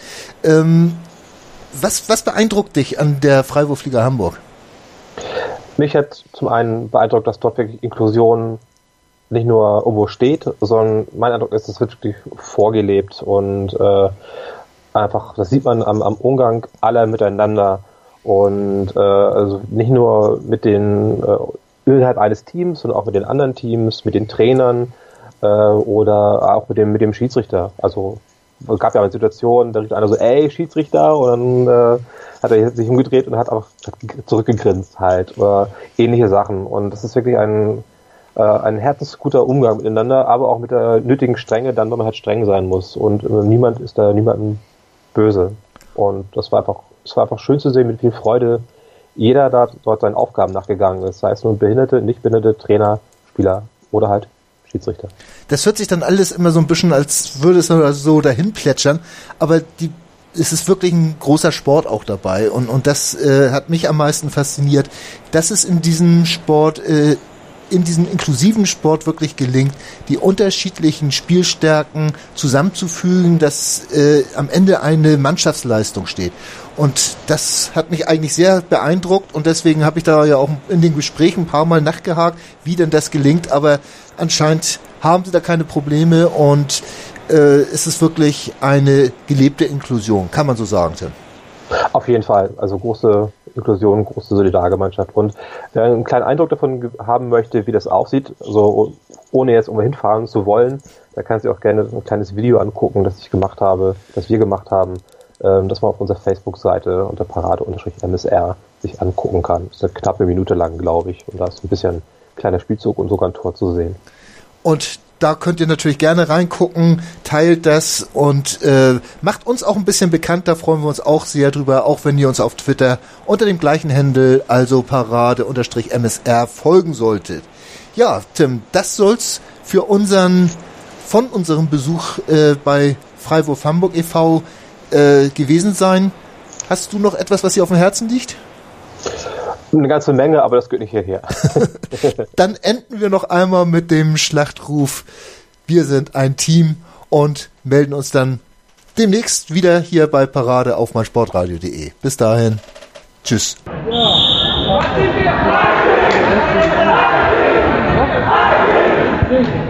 Was beeindruckt dich an der Freiwurfliga Hamburg? Mich hat zum einen beeindruckt, dass dort wirklich Inklusion nicht nur irgendwo steht, sondern mein Eindruck ist, es wird wirklich vorgelebt und einfach, das sieht man am Umgang aller miteinander und also nicht nur mit den innerhalb eines Teams, sondern auch mit den anderen Teams, mit den Trainern oder auch mit dem Schiedsrichter. Also es gab ja eine Situation, da rief einer so, ey, Schiedsrichter, und dann hat er sich umgedreht und hat auch zurückgegrinst halt oder ähnliche Sachen. Und das ist wirklich ein herzensguter Umgang miteinander, aber auch mit der nötigen Strenge, dann, wenn man halt streng sein muss. Und niemand ist da niemandem böse. Und das war einfach schön zu sehen, mit viel Freude jeder dort seinen Aufgaben nachgegangen ist. Sei es nun Behinderte, Nichtbehinderte, Trainer, Spieler oder halt Schiedsrichter. Das hört sich dann alles immer so ein bisschen, als würde es so dahin plätschern, aber es ist wirklich ein großer Sport auch dabei und das hat mich am meisten fasziniert, dass es in diesem Sport, in diesem inklusiven Sport wirklich gelingt, die unterschiedlichen Spielstärken zusammenzufügen, dass am Ende eine Mannschaftsleistung steht. Und das hat mich eigentlich sehr beeindruckt und deswegen habe ich da ja auch in den Gesprächen ein paar Mal nachgehakt, wie denn das gelingt, aber anscheinend haben sie da keine Probleme und es ist wirklich eine gelebte Inklusion, kann man so sagen, Tim. Auf jeden Fall, also große Inklusion, große Solidargemeinschaft. Und wer einen kleinen Eindruck davon haben möchte, wie das aussieht, also ohne jetzt irgendwo hinfahren zu wollen, da kann sich auch gerne ein kleines Video angucken, das wir gemacht haben, das man auf unserer Facebook-Seite unter Parade-MSR sich angucken kann. Das ist eine knappe Minute lang, glaube ich, und da ist ein bisschen kleiner Spielzug und sogar ein Tor zu sehen. Und da könnt ihr natürlich gerne reingucken, teilt das und macht uns auch ein bisschen bekannt, da freuen wir uns auch sehr drüber, auch wenn ihr uns auf Twitter unter dem gleichen Handle, also Parade-MSR, folgen solltet. Ja, Tim, das soll's von unserem Besuch bei Freiwurf Hamburg e.V. Gewesen sein. Hast du noch etwas, was dir auf dem Herzen liegt? Eine ganze Menge, aber das geht nicht hierher. Dann enden wir noch einmal mit dem Schlachtruf: Wir sind ein Team und melden uns dann demnächst wieder hier bei Parade auf meinsportradio.de. Bis dahin. Tschüss. Ja.